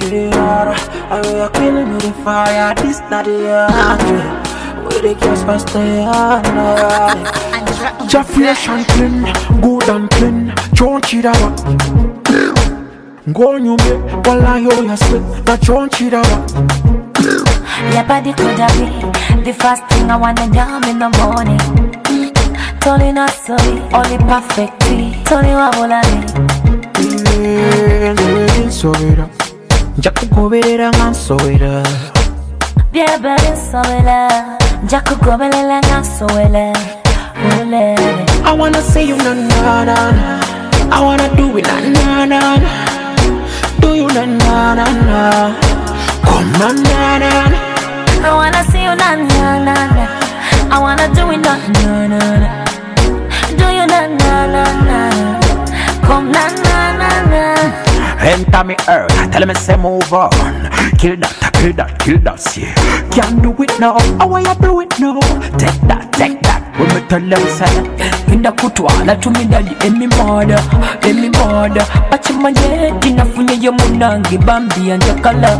the harder. I will you killing me the fire. This not the hard. With the gas past the hard. Jaffiation clean, good and clean. Don't cheat out. Go on you me, while I hear you slip. But don't cheat out. Your body could have be the first thing I wanna do in the morning. Tony not sorry, only perfect tea. Tony Wabolani. Sowera, Jack Gobera, and Sowera. Dear Berry Sowela, Jack Gobela, and Sowela. I wanna say you na na na. I wanna do it na na na. Do you na na na na. Come na na na. I wanna see you na na na na. I wanna do it na na na na. Do you na na na na. Come na na na na. Enter me earth, tell me say move on. Kill that, kill that, kill that, yeah. Can't do it now, how will you do it now? Take that, when me tell them say Inda kutwala tumidali emi mada Pachi manje dinafunye yo munangi Bambi anjakala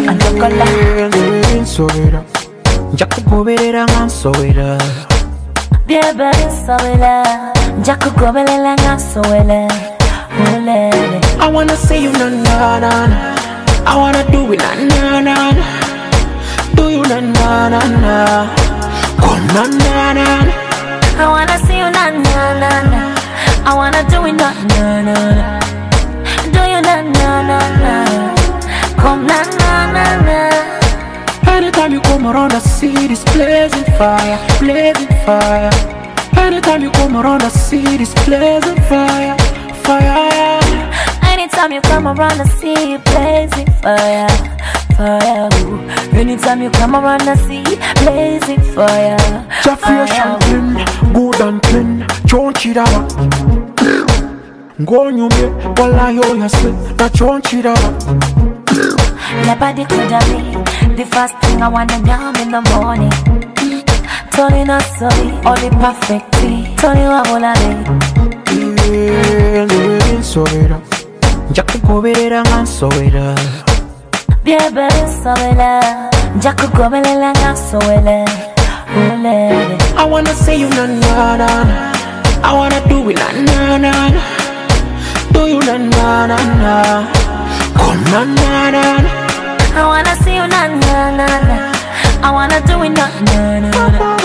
Sowera, Jaku goberera ngan sowera. Biebe sowera, Jaku goberera ngan sowera. I wanna say you na na na. I wanna do it na na na. Do you na na na na. Come na na na. I wanna see you na na na na. I wanna do it na na na na. Do you na na na na. Come na na na na. Anytime you come around I see this blazing fire, blazing fire. Anytime you come around I see this blazing fire, fire. Anytime you come around I see you blazing fire, fire. Anytime you come around I see blazing fire. Jaffiation clean, good and clean. Don't cheat out. Go on you me, while I hear you slip. That don't cheat out. Your body could have be the first thing I wanna do in the morning. Tony not sorry, only perfect tea. Tony Wabolani. Sowera, Jaku goberera ngan sowera. Biebe sowera, Jaku goberera ngan sowera. I wanna say you na na na. I wanna do it na na na. Do you na na na na. Come na na na. I wanna see you na na na na. I wanna do it na na na na.